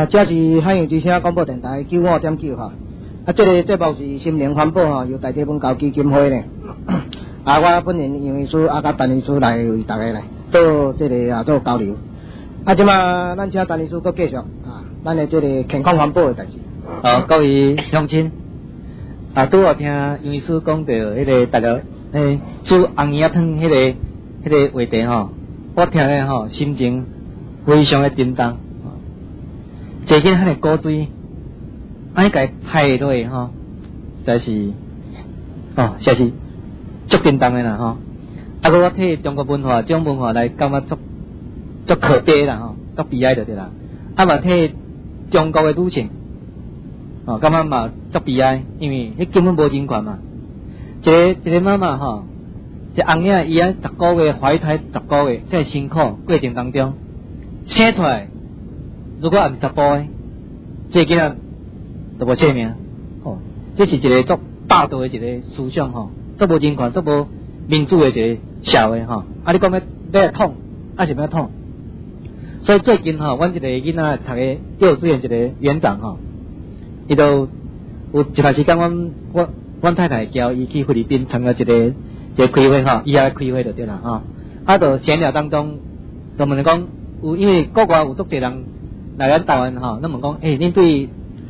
这是海洋之声广播电台95.9哈。这个节目是心灵环保哈，由大地文教基金会呢。我本人杨医师甲陈医师来为大家来做这个做交流。即马咱请陈医师搁继续咱的这个健康环保的代志。 各位乡亲，拄好听杨医师讲到迄个大家煮红叶汤迄个话题吼，我听咧吼心情非常的沉重。坐紧迄个古水，甲伊太落吼，实在是实在是足沉重的啦吼。搁我替中国文化这种文化来感觉足可悲啦吼，足悲哀就对啦。嘛替中国的女性感觉嘛足悲哀，因为迄根本无人权嘛。一个妈妈吼，一红叶伊10个月怀胎10个月，这辛苦过程当中生出来，如果也是查甫的，这囡仔就无生命。这是一个足霸道的一个思想吼，足无人权、足无民主的一个社会吼。你讲要统，还是要统？所以最近吼，阮一个囡仔读的幼稚园一个园长吼，伊都有一段时间，阮太太叫伊去菲律宾参加一个开会吼，以下开会就对啦吼。就闲聊当中，就问讲有，因为国外有足侪人来咱台湾吼，咱问讲，恁对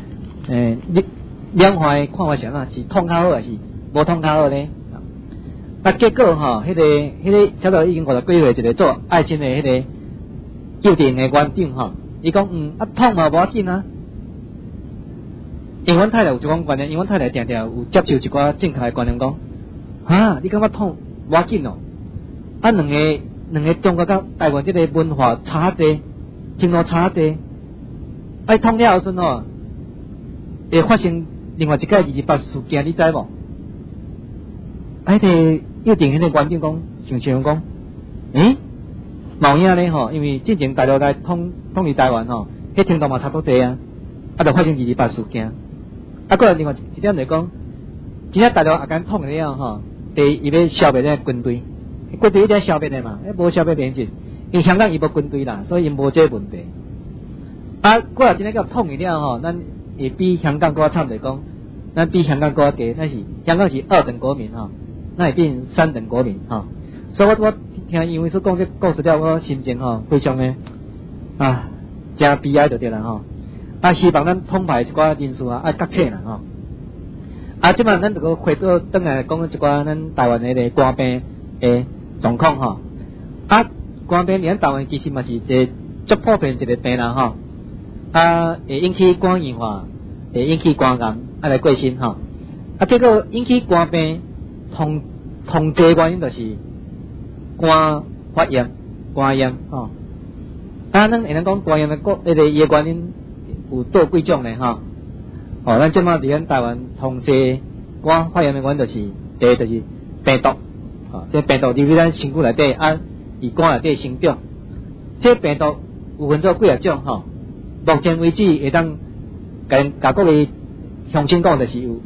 两化的看法是哪？是统较好还是无统较好呢？结果吼，迄个小到已经50几岁一个做爱心的迄个幼稚园的园长吼，伊讲统嘛无要紧啊。因为阮太太有一种观念，因为阮太太定定有接受一寡正确的观念，讲你感觉统无要紧哦？两个中国甲台湾这个文化差济，程度差济，统了后阵吼，会发生另外一个228事件，你知无？迄个幼稚园迄个园长讲，想讲，冇影咧吼，因为之前大陆来统治台湾吼，迄程度嘛差不多啊，就发生228事件。过来另外一点就讲，真正大陆也敢统了吼，伊要消灭咧军队，军队一定要消灭的嘛，无消灭免进。因为香港伊无军队啦，所以伊无这个问题。过来真正叫统了吼，咱会比香港搁较惨来讲，咱比香港搁较低，咱是香港是2等国民吼，咱会变3等国民吼。所以我听杨医师讲这故事了，我心情吼非常的真悲哀就对啦吼。希望咱统派一寡人士觉醒啦吼。即摆咱这个回到转来讲一寡咱台湾的个肝病的状况吼。肝病咱台湾其实嘛是一个足普遍一个病啦吼。会引起肝硬化，会引起肝癌，来过身吼。结果引起肝病同济原因就是肝发炎、肝炎吼。咱会能讲肝炎的伊个原因有多几种呢吼。咱即马伫咱台湾同济肝发炎的原因就是第一就是病毒，这病毒入去咱身躯内底伊肝内底生长。这病毒有分做几啊种吼。目前为止会当甲各位乡亲讲就是有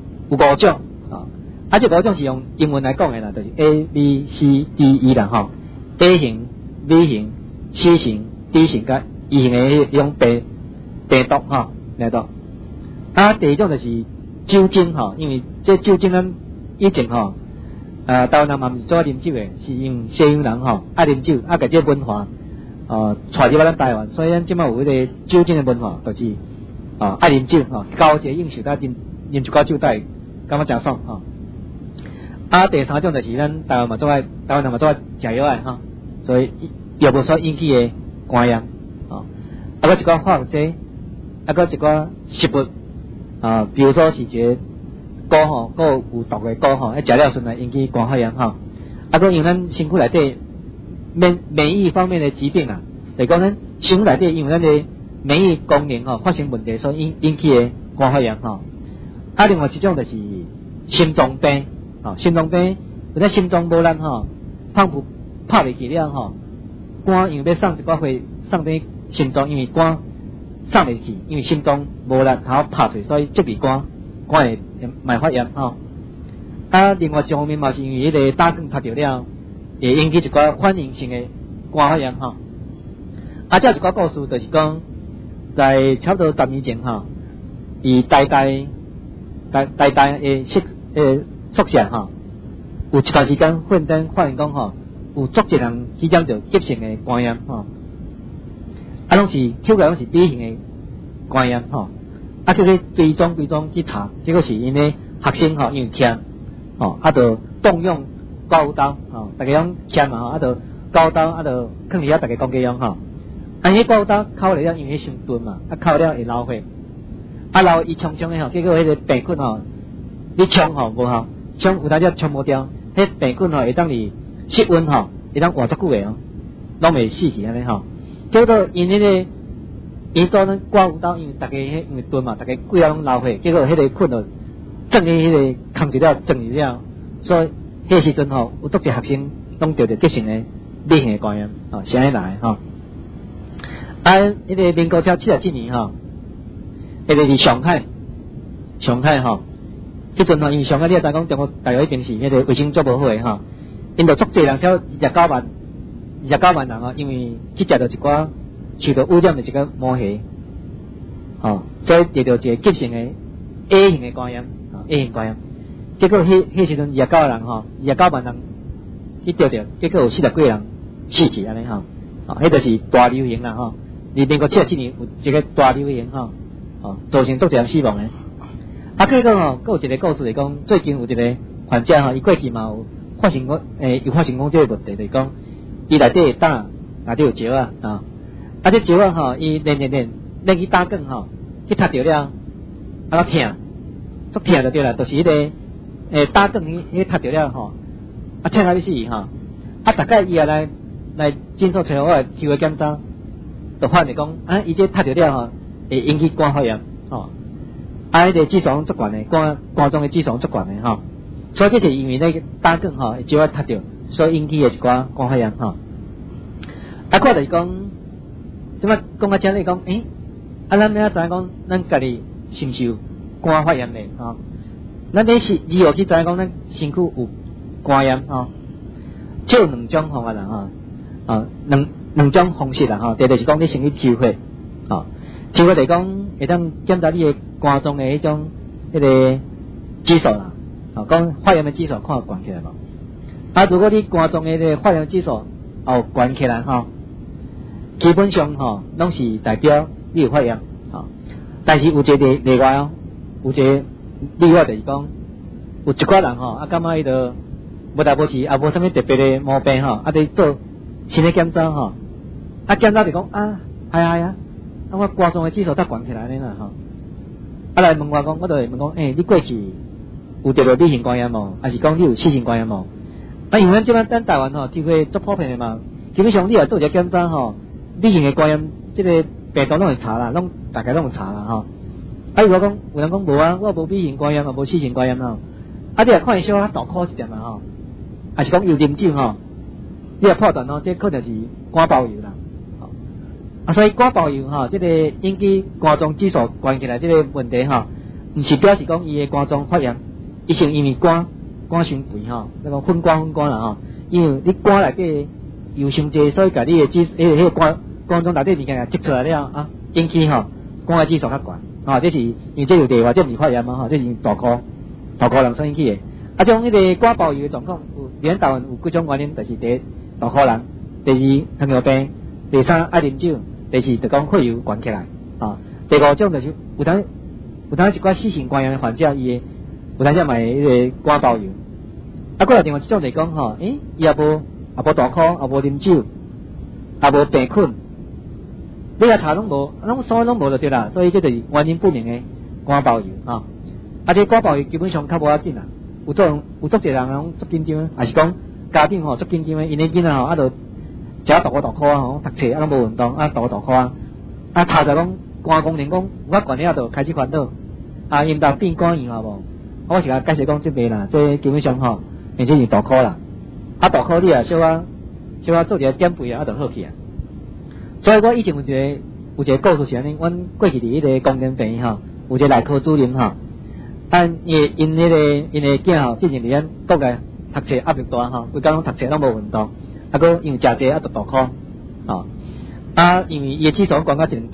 5种这5种是用英文来讲的啦，就是 A、B、C、D、E 啦吼。A 型、B 型、C 型、D 型甲 E 型的迄种病毒吼，病毒。第二种就是酒精吼，因为这酒精咱以前吼，台湾人嘛毋是做啉酒的，是因为西洋人吼爱啉酒，甲这文化带入咱台湾，所以咱即摆有迄个酒精的文化，就是爱啉酒吼，交一个应酬搭啉一寡酒，带感觉真爽吼。第三种就是咱台湾人嘛做爱食药的吼，所以药物所引起的肝炎搁一寡化学剂，搁一寡食物比如说是一个菇吼，还有毒的菇吼，食了顺来引起肝发炎吼。搁因为咱身躯内底免疫方面的疾病就是讲咱身躯内底因为咱的免疫功能发生问题，所以引起的肝发炎吼。另外一种就是心脏病心脏病，有咱心脏无力放不拍袂起了肝因为要送一寡血送等心脏，因为肝送袂起，因为心脏无力拍碎，所以积伫肝会发炎另外一方面嘛是因为迄个打光拍着了，会引起一寡反应性的肝发炎这一寡故事就是讲在差不多10年前吼，以台大诶宿舍吼，有一段时间发现讲吼，有足一人去染着急性诶肝炎吼，拢是抽来拢是 B 型诶肝炎吼，叫做追踪去查，结果是因为学生吼因为欠吼，就动用刮胡刀吼，大家拢欠嘛吼，就刮胡刀就囥伫遐大家讲家用吼，迄刮胡刀烤了因为伤钝嘛，烤了会流血，流伊冲诶吼，结果迄个病菌吼，你冲吼无效，冲有当只冲无掉，迄病菌吼会当你室温吼，会当活足久诶哦，拢袂死去安尼吼，结果因迄个。因做咱刮胡刀，因为大家因为钝嘛，大家几啊拢流血，结果迄个菌就整个迄个抗住了，整住了，所以迄时阵吼，有足侪学生拢得着急性的B型的肝炎，吼，是安尼来吼。迄个民国77年吼，迄个是上海吼，迄阵吼，因为上海你也知讲中国大陆一定是迄个卫生做无好诶吼，因着足侪人超29万人吼，因为去食着一寡。受到污染的一个毛蟹，所以得到一个急性的 A 型的肝炎，A 型肝炎。结果迄时阵29个人29万人去得到，结果有40几个人死去安尼吼，迄就是大流行啦吼。伫民国77年有一个大流行造成足侪人死亡的。结果佫有一个故事来讲，最近有一个患者伊过去嘛有发生讲这个问题，就是讲伊内底胆内底有石啊。这石吼，伊练去打滚吼，去踢着了，痛，足痛就对啦，就是迄个打滚去踢着了吼，痛到要死吼，大概伊也来诊所找我抽个检查，就发现讲伊这踢着了吼，会引起肝发炎吼，迄个指数足悬的，肝中的指数足悬的吼，所以这是因为那个打滚吼，石踢着，所以引起的一寡肝发炎吼。我就是讲。即摆讲到这里讲，咱要知影讲，咱家己承受肝发炎嘞吼，咱要是如何去知影讲咱身躯有肝炎吼，只有两种方法啦吼，两种方式啦吼，第一就是讲你先去抽血，抽血就是讲会当检查你的肝中的迄种迄个指数啦，讲发炎的指数看悬起来无？如果你肝中的迄个发炎指数悬起来吼。基本上拢是代表你有发炎但是有一个例外有一个例外就是讲，有一寡人感觉伊就无代无志，无啥物特别的毛病在做新的检查检查就讲我肝中的指数才悬起来呢啦来问我讲，我就会问讲，你过去有得到 B 型肝炎无？还是讲你有 C 型肝炎无？因为即摆咱台湾机会足普遍的嘛，基本上你来做一个检查B 型的肝炎，这个病毒拢会查啦，大家拢会查啦如果讲有人讲无我无 B 型肝炎无 C 型肝炎你来看小较大颗一点嘛还是讲有啉酒你来判断这可能是肝包油啦所以肝包油这个引起肝脏指数悬起来这个问题毋是表示讲伊的肝脏发炎，伊是因为肝伤肥那个分肝啦因为你肝内底油伤济，所以甲你的迄个肝中内底物件积出来了引起肝的指数较悬这是因为这有例外，这毋是发炎嘛这是大颗人所引起的这种迄个肝包油的状况有台湾有几种原因，就是第一大颗人，第二糖尿病，第三爱啉酒，第四就讲血油悬起来第五种就是有当一寡4型肝炎的患者，伊的有当时买迄个肝包油过来另外一种就是讲伊也无大颗，也无啉酒，也无病菌，你来查拢无，所有拢无就对啦。所以这就是原因不明的肝包油这肝包油基本上较无要紧啦。有足侪人拢足紧张，还是讲家长足紧张的，因的囡仔就食大颗读册拢无运动大颗查着讲肝功能讲有较悬了，就开始烦恼因当变肝炎无？我是甲解释讲这袂啦，这基本上而且是大颗啦。大颗你小可做一个点肥就好去所以我以前有一个故事是安尼，阮过去伫迄个公园病院有一个内科主任因的囝之前伫咱国内读册压力大规工拢读册拢无运动因为食济就大颗因为伊的指数悬到100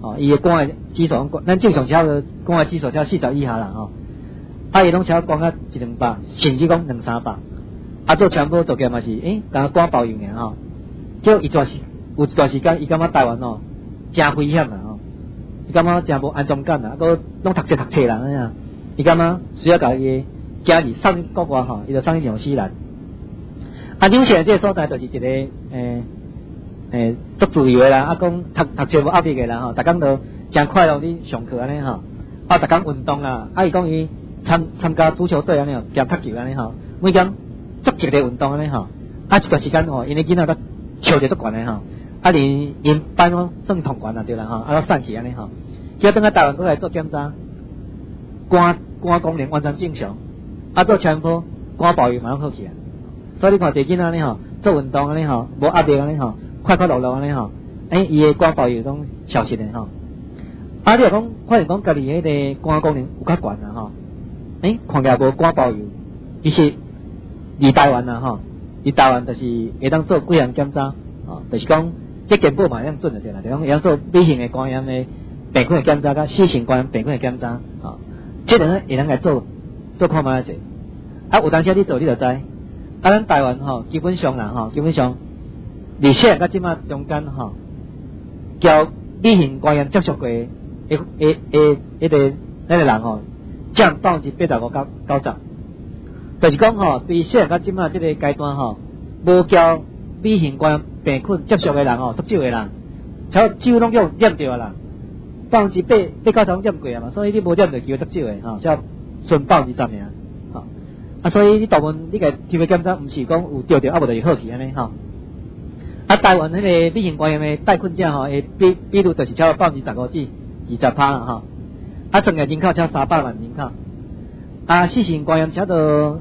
哦，伊个肝的指数，咱正常超个肝的指数超40以下啦吼，伊拢超肝到100-200，甚至讲200-300，做全部做起嘛是，敢肝包油尔吼，叫伊有一段时间，伊感觉台湾哦，真危险啦吼，伊感觉真无安全感啦，搁拢读册啦，安尼，伊感觉需要甲伊家己送国外吼，伊就送去纽西兰。纽西兰这个所在就是一个足自由的啦，讲读册无压力的啦吼，逐工都真快乐伫上课安尼吼，逐工运动啦，伊讲伊参加足球队安尼吼，兼踢球安尼吼，每工足激烈运动安尼吼，一段时间吼，因为囡仔都笑得足悬的吼，连因班拢算同悬啦对啦吼，都散去安尼吼，叫等下台湾过来做检查，肝功能完全正常，做全部肝保养嘛拢好起啊，所以你看这囡仔安尼吼，做运动安尼吼，无压力安尼吼，快快乐乐安尼吼，伊的肝保养拢消失的吼，你若讲发现讲家己迄个肝功能有较悬啦吼，看起来无肝保养，伊是离台湾啦吼。伫台湾就是会当做几项检查，就是讲这健保嘛会当准的对啦，就讲会当做 B 型的肝炎的病菌的检查，甲 C 型肝炎病菌的检查，这两个会当来做看卖者。有当时你做你就知，咱台湾基本上啦基本上离细汉到即马中间交 B 型肝炎接触过的迄个人占85%到90%。就是讲对细汉到即马这个阶段无交 B 型肝病菌接触的人足少的人，几乎拢叫染着啦，8%到90%染过啊嘛，所以你无染着几乎足少的才剩30%尔所以你大部分你个体位检查，毋是讲有着无就会好去安尼台湾迄个 B 型肝炎的带菌者会比率就是超过15%至20%啦整个人口超300万人口。C 型肝炎差不多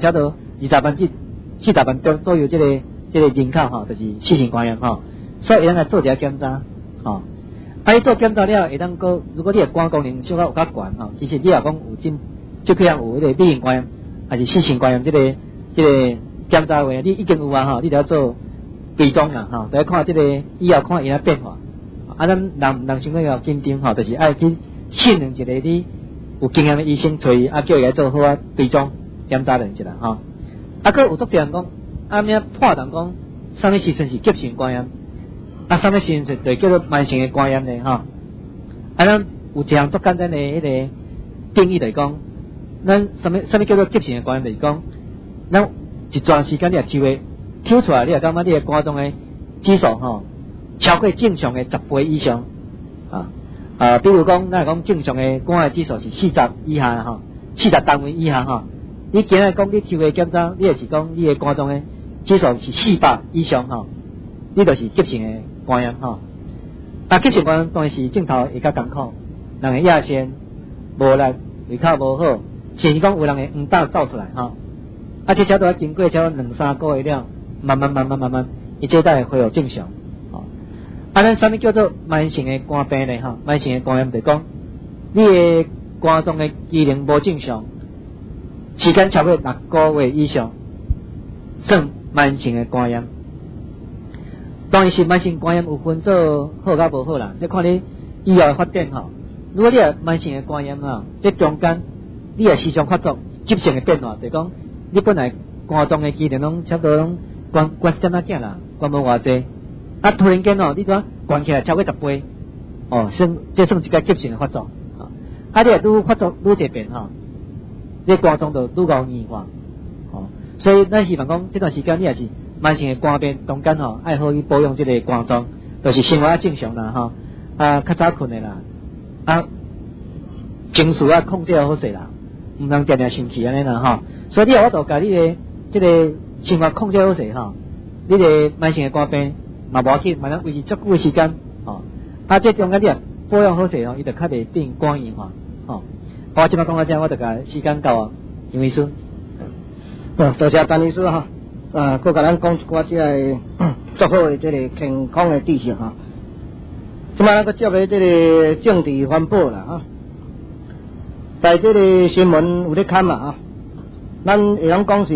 20万至40万左右，这个人口就是 C 型肝炎所以会当来做一下检查伊做检查了会当个，如果你的肝功能小可有较悬其实你若讲有即可能有迄个 B 型肝炎还是 C 型肝炎这个检查话，你已经有你就要做追踪啦就要看这个以后看伊的变化咱人想要紧张就是爱去信任一个你有经验的医生，找伊叫伊来做好追踪检查一下佫有足多人讲命判断讲啥物时阵是急性肝炎，啥物时阵就叫做慢性的肝炎呢咱有一项足简单的迄个定义就是讲，咱啥物叫做急性的肝炎，就是讲咱一段时间你抽出来，你感觉你的肝中的指数超过正常的10倍以上比如讲，咱讲正常的肝的指数是40以下40单位以下你今日讲你抽的检查，你也是讲你的肝中的指数是400以上你就是急性的肝炎急性肝炎当然是镜头会较艰苦，人会亚先无力，胃口无好，甚至讲有人会黄疸走出来这差不多经过差不多2-3个月了，慢慢，伊这才会恢复正常咱啥物叫做慢性的肝病呢慢性的肝炎就是讲你的肝脏的机能无正常，时间超过6个月以上，算慢性的肝炎。当然是慢性肝炎有分做好甲无好啦，这看你以后的发展如果你有慢性的肝炎这中间你也时常发作急性的变化，就是讲你本来肝脏的机能拢差不多拢关点仔啦，关无偌济突然间你怎关起来超过10倍这算一个急性的发作你也愈发作愈这变你肝脏就愈高硬化所以咱希望讲这段时间你也是慢性的肝病中间爱好去保养这个肝脏，就是生活正常啦较早困的啦情绪控制好势啦，毋通定定生气安尼啦所以你我都甲你的这个生活控制好势你的慢性的肝病嘛无要紧，嘛能维持足久的时间这中间你保养好势伊就较袂变肝硬化我即摆讲到这，我就甲时间到杨医师多谢陈医师佮甲咱讲一寡即个足好的即个健康的知识即摆咱佮接个即个政治环保啦在即个新闻有咧看咱会晓讲是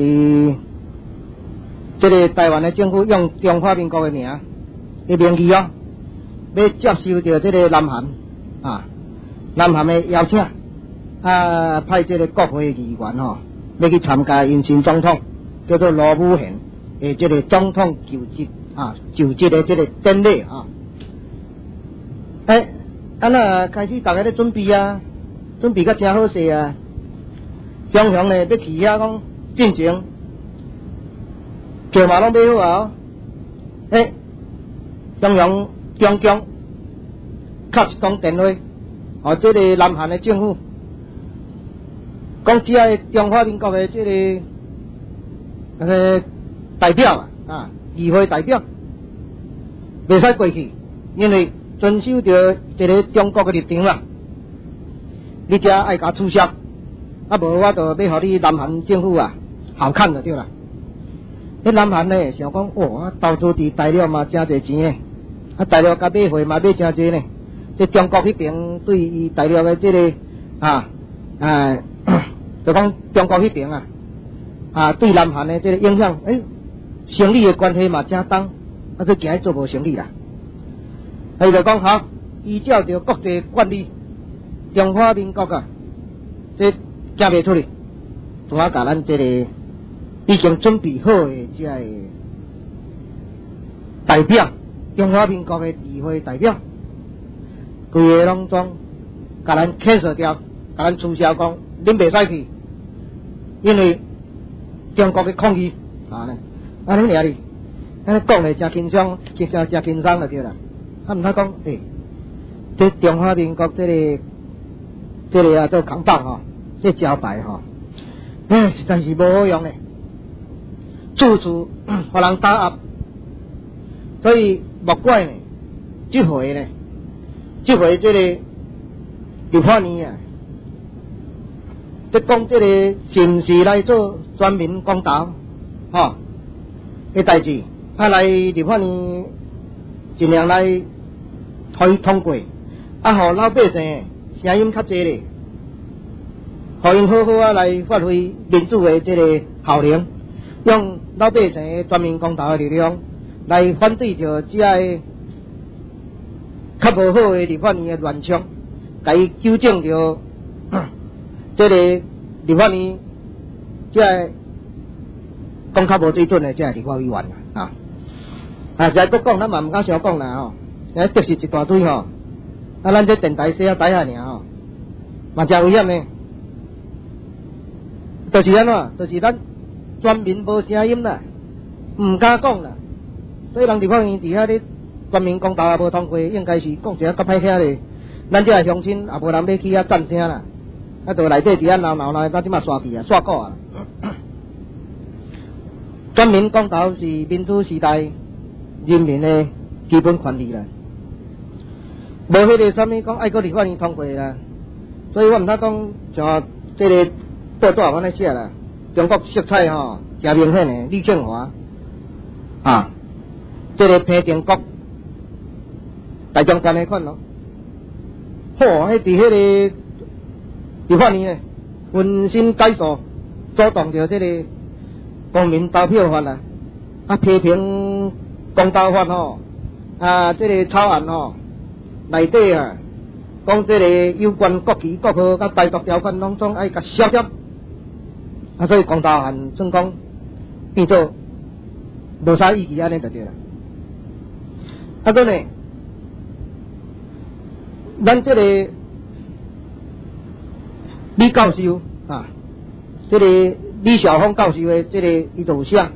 即个台湾的政府用中华民国的名的名义要接受到这个南韩南韩的邀请派这个国会议员要去参加因新总统叫做罗武宪的这个总统就职的这个典礼开始大家咧准备准备甲真好势中央呢要去遐讲进前票嘛拢买好中央中共敲一通电话这个南韩的政府讲只要中华民国的这个代表议会代表袂使过去，因为遵守着这个中国的立场你只爱甲取消无我就要互你南韩政府好看就对啦。南韩呢想讲投资伫大陆嘛真侪钱大陆甲买货嘛买真侪呢。这中国迄边对于大陆的这个就讲中国迄边对南韩的这个影响生理的关系嘛真重这行去做无生理啦。就讲好依照着国际惯例中华民国这行袂出去就甲咱这个已经准备好的这个代表中华民国的议会代表规个拢总甲咱牵涉掉甲咱取消讲恁袂使去，因为中国的抗议恁俩哩讲嘞真轻松真轻松就对啦毋通讲这中华民国这个做扛棒这招牌实在是无好用嘞，处处互人打压，所以莫怪呢这回这个立法院这讲这个是毋是来做全民公投的代志来立法院尽量来通过互老百姓声音较济咧，互因好好来发挥民主的这个效能，用老百姓的全民公投的力量来反对着这个较无好的立法院的乱象，甲伊纠正着这个立法院这个讲较无水准的这个立法委员再搁讲咱嘛毋敢详讲啦这是一大堆咱这电台写台尔嘛真危险呢，就是安怎就是咱全民无声音啦，毋敢讲啦，所以人立法院伫遐咧全民公投也无通过，应该是讲一下较歹听咧，咱这乡亲也无人要去遐赞声啦，就内底伫遐闹啦，到即马刷去刷过全民公投是民主时代人民的基本权利啦，无迄个啥物讲爱搁立法院通过啦，所以我毋通讲像这个报纸安尼写啦，中国色彩真明显的李庆华这个平定国大将军的款迄伫迄个立法院分身解数主动着这个公民投票法批评公投法这个草案内底讲这个有关国旗国号甲台独条款拢总爱甲削减所以公投案算讲变做无啥意义安尼就对啦。搁呢咱这个李教授这个李晓峰教授的这个伊就有写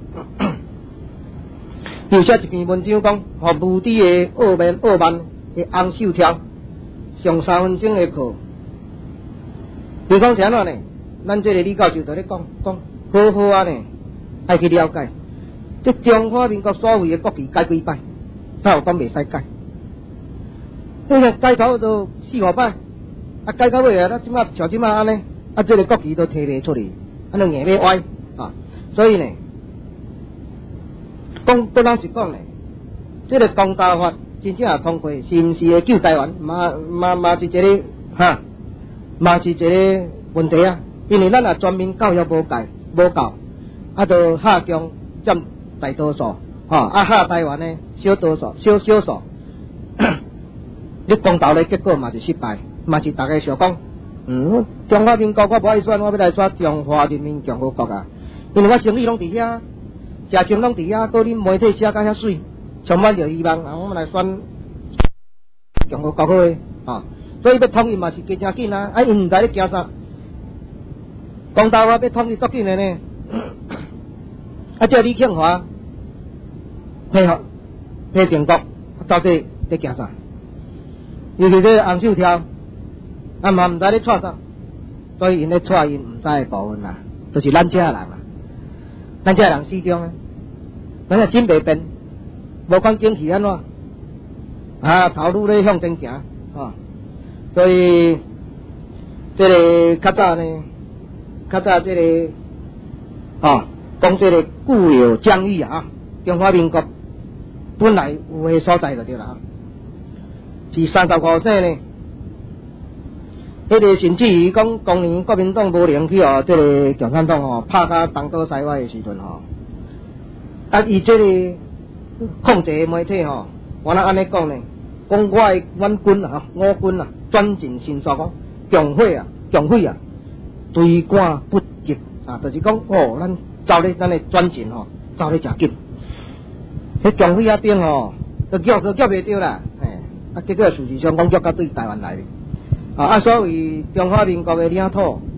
有写一篇文章讲无知的傲慢的洪秀条上3分钟的课，比方是安怎呢？咱这个李教授就咧讲好好呢爱去了解这中华民国所谓的国旗改几摆，哪有讲袂使改？改头都4-5摆改到尾咱像即马安尼这个国旗都摕袂出去，就硬要歪所以呢讲不老实讲呢，这个公投法真正通过是毋是会救台湾嘛是一个嘛是一个问题因为咱全民教育无够就下强占大多数下台湾呢小多数少数你公投的结果嘛是失败，嘛是大家想讲，中华民国我不爱选，我要来选中华人民共和国啊，因为我生意拢伫遐，食钱拢伫遐，搁恁媒体写甲遐水，充满着希望，我们来选共和国好诶，所以要统一嘛是加真紧啊，因毋知咧惊啥，公投要统一足紧诶呢，叫李庆华配合配中国，到底在惊啥？尤其这红手条，嘛毋知咧创啥，所以因咧创因毋知诶部分啦，就是咱这人啦，咱这人始终啊，咱也真袂变，无管经济安怎，头路咧向前行，所以这个较早这个讲这个固有疆域啊，中华民国本来有诶所在就对啦。是35岁呢，迄个甚至于讲当年国民党无能去这个共产党拍甲东倒西歪的时阵伊这个控制媒体我若安尼讲呢，讲阮军我军转进新说讲强匪追赶不及就是讲咱走咧咱的转进走咧诚紧，迄强匪顶都叫袂着啦。结果事实上，讲脚到对台湾来的，所谓中华民国的领土